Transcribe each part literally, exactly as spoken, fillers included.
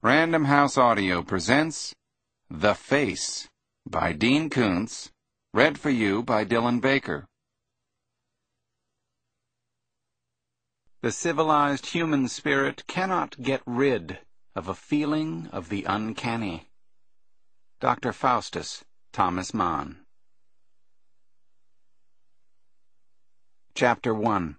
Random House Audio presents The Face by Dean Koontz, read for you by Dylan Baker. The civilized human spirit cannot get rid of a feeling of the uncanny. Doctor Faustus Thomas Mann. Chapter one.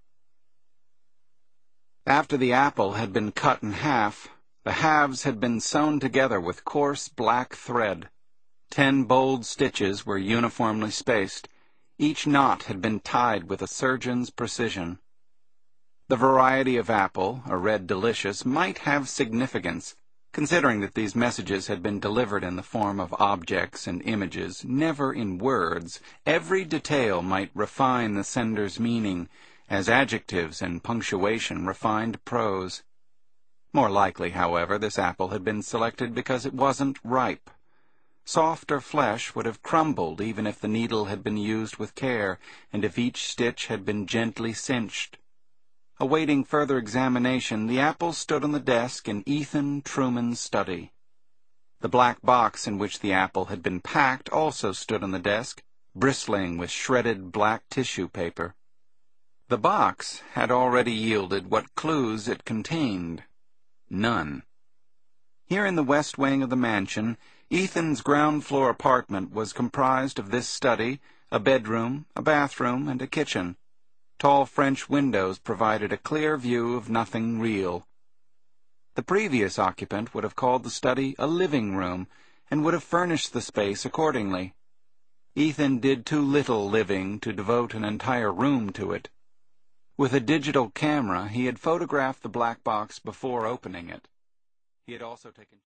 After the apple had been cut in half, the halves had been sewn together with coarse black thread. Ten bold stitches were uniformly spaced. Each knot had been tied with a surgeon's precision. The variety of apple, a red delicious, might have significance, considering that these messages had been delivered in the form of objects and images, never in words. Every detail might refine the sender's meaning, as adjectives and punctuation refined prose. More likely, however, this apple had been selected because it wasn't ripe. Softer flesh would have crumbled even if the needle had been used with care, and if each stitch had been gently cinched. Awaiting further examination, the apple stood on the desk in Ethan Truman's study. The black box in which the apple had been packed also stood on the desk, bristling with shredded black tissue paper. The box had already yielded what clues it contained. None. Here in the west wing of the mansion, Ethan's ground-floor apartment was comprised of this study, a bedroom, a bathroom, and a kitchen. Tall French windows provided a clear view of nothing real. The previous occupant would have called the study a living room, and would have furnished the space accordingly. Ethan did too little living to devote an entire room to it. With a digital camera, he had photographed the black box before opening it. He had also taken